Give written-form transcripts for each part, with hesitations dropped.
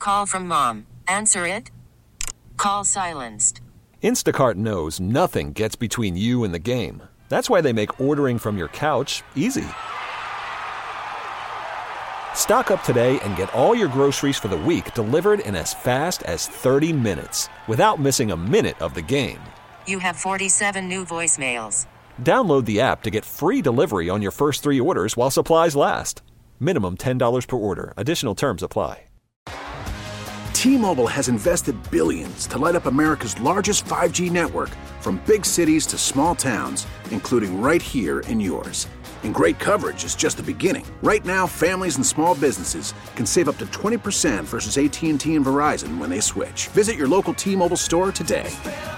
Call from mom. Answer it. Call silenced. Instacart knows nothing gets between you and the game. That's why they make ordering from your couch easy. Stock up today and get all your groceries for the week delivered in as fast as 30 minutes without missing a minute of the game. You have 47 new voicemails. Download the app to get free delivery on your first 3 orders while supplies last. Minimum $10 per order. Additional terms apply. T-Mobile has invested billions to light up America's largest 5G network, from big cities to small towns, including right here in yours. And great coverage is just the beginning. Right now, families and small businesses can save up to 20% versus AT&T and Verizon when they switch. Visit your local T-Mobile store today.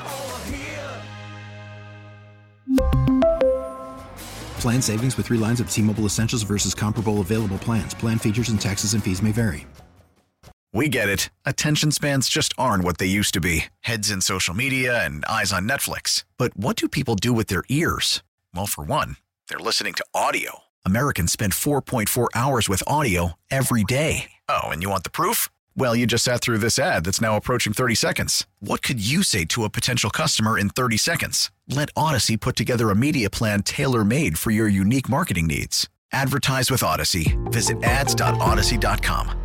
Plan savings with 3 lines of T-Mobile Essentials versus comparable available plans. Plan features and taxes and fees may vary. We get it. Attention spans just aren't what they used to be. Heads in social media and eyes on Netflix. But what do people do with their ears? Well, for one, they're listening to audio. Americans spend 4.4 hours with audio every day. Oh, and you want the proof? Well, you just sat through this ad that's now approaching 30 seconds. What could you say to a potential customer in 30 seconds? Let Odyssey put together a media plan tailor-made for your unique marketing needs. Advertise with Odyssey. Visit ads.odyssey.com.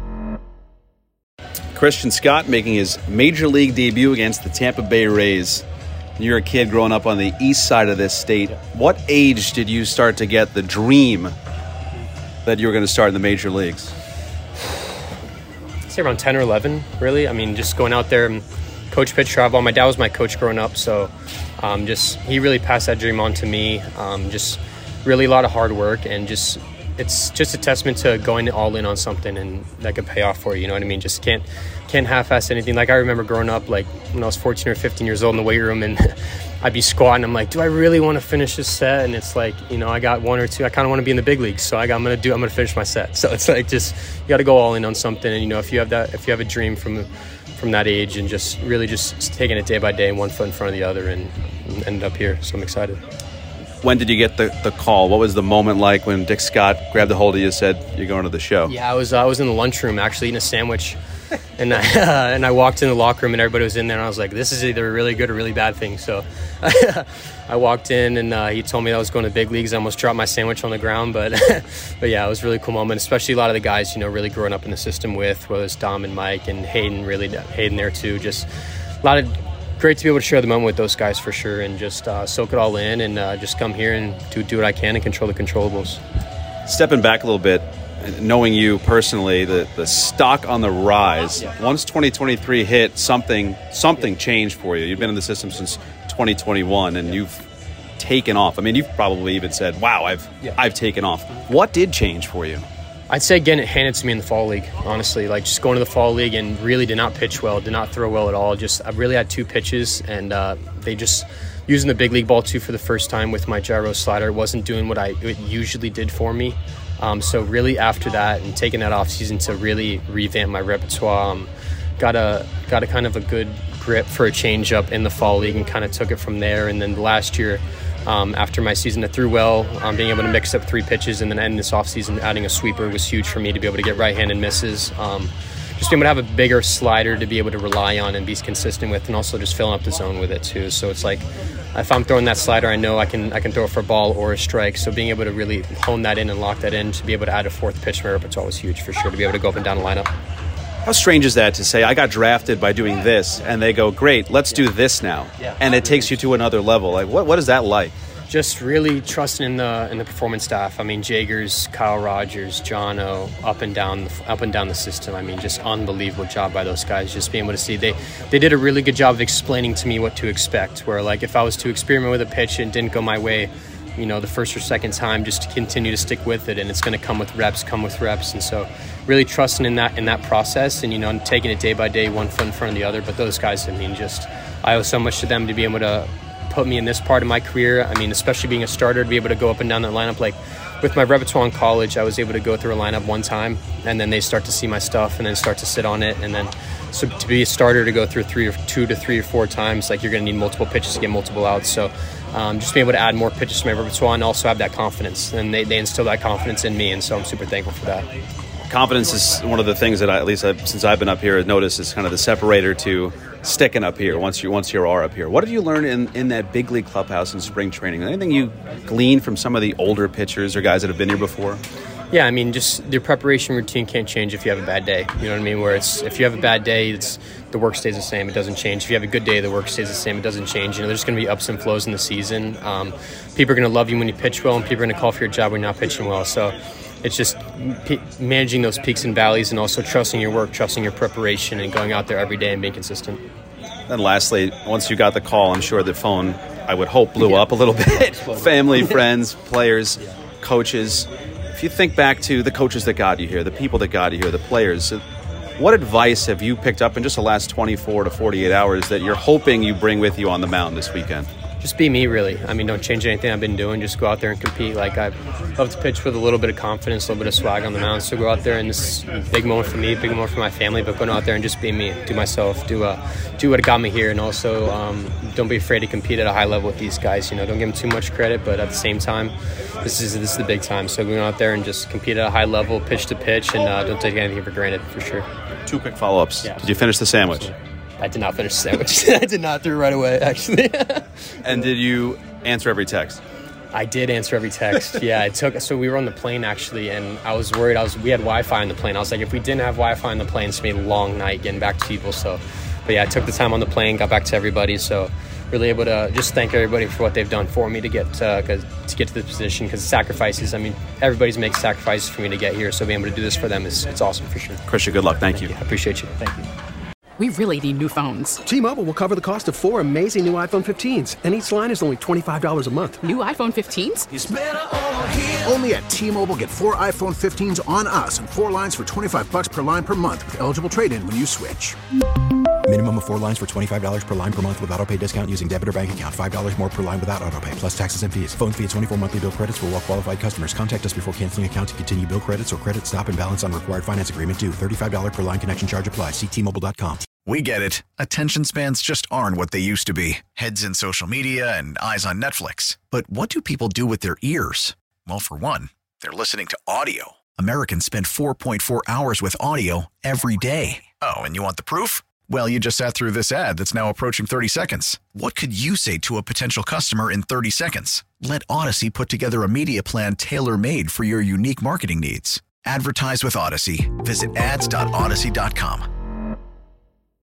Christian Scott making his major league debut against the Tampa Bay Rays. You're a kid growing up on the east side of this state. What age did you start to get the dream that you were going to start in the major leagues? I'd say around 10 or 11, really. I mean, just going out there and coach pitch travel. My dad was my coach growing up, so he really passed that dream on to me. Just really a lot of hard work, and it's just a testament to going all in on something, and that could pay off for you. You know what I mean? Just can't half-ass anything. Like, I remember growing up, like when I was 14 or 15 years old in the weight room, and I'd be squatting. I'm like, do I really want to finish this set? And it's like, you know, I got 1 or 2. I kind of want to be in the big leagues, so I'm gonna finish my set. So it's like, just you got to go all in on something. And you know, if you have a dream from that age, and just really just taking it day by day, one foot in front of the other, and ended up here. So I'm excited. When did you get the call? What was the moment like when Dick Scott grabbed a hold of you and said, you're going to the show? Yeah, I was in the lunchroom actually eating a sandwich, and I walked in the locker room and everybody was in there, and I was like, this is either a really good or really bad thing. So I walked in, and he told me I was going to big leagues. I almost dropped my sandwich on the ground, but yeah, it was a really cool moment, especially a lot of the guys, you know, really growing up in the system with, whether it's Dom and Mike and Hayden there too. Just a lot of great to be able to share the moment with those guys for sure, and just soak it all in, and just come here and do what I can and control the controllables. Stepping back a little bit, knowing you personally, the stock on the rise. Yeah. Once 2023 hit, something changed for you. You've been in the system since 2021, and you've taken off. I mean, you've probably even said, wow, I've taken off. What did change for you? I'd say getting it handed to me in the fall league, honestly. Like, just going to the fall league and really did not pitch well, did not throw well at all. I really had 2 pitches, and they just, using the big league ball too for the first time with my gyro slider, wasn't doing what it usually did for me. So really after that, and taking that off season to really revamp my repertoire, got a kind of a good grip for a changeup in the fall league, and kind of took it from there. And then last year, after my season, I threw well. Being able to mix up 3 pitches, and then end this offseason adding a sweeper was huge for me to be able to get right-handed misses. Just being able to have a bigger slider to be able to rely on and be consistent with, and also just filling up the zone with it too. So it's like, if I'm throwing that slider, I know I can throw it for a ball or a strike. So being able to really hone that in and lock that in, to be able to add a 4th pitch to my repertoire was huge for sure, to be able to go up and down the lineup. How strange is that to say, I got drafted by doing this, and they go, great, let's do this now. Yeah. And it takes you to another level. Like, what is that like? Just really trusting in the performance staff. I mean, Jagers, Kyle Rogers, Jono, up and down the system. I mean, just unbelievable job by those guys. Just being able to see they did a really good job of explaining to me what to expect. Where, like, if I was to experiment with a pitch and didn't go my way, you know, the first or second time, just to continue to stick with it, and it's going to come with reps. And so, really trusting in that process, and, you know, taking it day by day, one foot in front of the other. But those guys, I mean, just I owe so much to them to be able to put me in this part of my career. I mean, especially being a starter, to be able to go up and down that lineup. Like, with my repertoire in college, I was able to go through a lineup one time, and then they start to see my stuff and then start to sit on it. And then, so to be a starter, to go through 2 to 3 or 4 times, like, you're going to need multiple pitches to get multiple outs. So just being able to add more pitches to my repertoire, and also have that confidence. And they instill that confidence in me, and so I'm super thankful for that. What confidence is one of the things that since I've been up here, I've noticed is kind of the separator to sticking up here once you are up here. What did you learn in that big league clubhouse in spring training? Anything you gleaned from some of the older pitchers or guys that have been here before? Yeah, I mean, just your preparation routine can't change if you have a bad day. You know what I mean? Where if you have a bad day, the work stays the same. It doesn't change. If you have a good day, the work stays the same. It doesn't change. There's going to be ups and flows in the season. People are going to love you when you pitch well, and people are going to call for your job when you're not pitching well. So it's just managing those peaks and valleys, and also trusting your work, trusting your preparation, and going out there every day and being consistent. And lastly, once you got the call, I'm sure the phone, I would hope, blew up a little bit. Family, friends, players, coaches. If you think back to the coaches that got you here, the people that got you here, the players, what advice have you picked up in just the last 24 to 48 hours that you're hoping you bring with you on the mound this weekend? Just be me, really. I mean, don't change anything I've been doing. Just go out there and compete. Like, I love to pitch with a little bit of confidence, a little bit of swag on the mound. So go out there, and this is a big moment for me, big moment for my family, but going out there and just be me, do myself, do what got me here. And also don't be afraid to compete at a high level with these guys. Don't give them too much credit, but at the same time, this is the big time. So going out there and just compete at a high level, pitch to pitch, and don't take anything for granted, for sure. 2 quick follow-ups. Yeah. Did you finish the sandwich? I did not finish the sandwich. I did not throw right away, actually. And did you answer every text? I did answer every text. Yeah, so we were on the plane, actually, and I was worried. We had Wi-Fi on the plane. I was like, if we didn't have Wi-Fi on the plane, it's going to be a long night getting back to people. But yeah, I took the time on the plane, got back to everybody. So really able to just thank everybody for what they've done for me to get to this position, because sacrifices, I mean, everybody's making sacrifices for me to get here. So being able to do this for them it's awesome, for sure. Christian, good luck. Thank you. I appreciate you. Thank you. We really need new phones. T-Mobile will cover the cost of 4 amazing new iPhone 15s, and each line is only $25 a month. New iPhone 15s? It's better over here. Only at T-Mobile, get 4 iPhone 15s on us and 4 lines for $25 per line per month with eligible trade-in when you switch. Minimum of 4 lines for $25 per line per month with autopay discount using debit or bank account. $5 more per line without autopay, plus taxes and fees. Phone fee at 24 monthly bill credits for well-qualified customers. Contact us before canceling account to continue bill credits or credit stop and balance on required finance agreement due. $35 per line connection charge applies. See T-Mobile.com. We get it. Attention spans just aren't what they used to be. Heads in social media and eyes on Netflix. But what do people do with their ears? Well, for one, they're listening to audio. Americans spend 4.4 hours with audio every day. Oh, and you want the proof? Well, you just sat through this ad that's now approaching 30 seconds. What could you say to a potential customer in 30 seconds? Let Odyssey put together a media plan tailor-made for your unique marketing needs. Advertise with Odyssey. Visit ads.odyssey.com.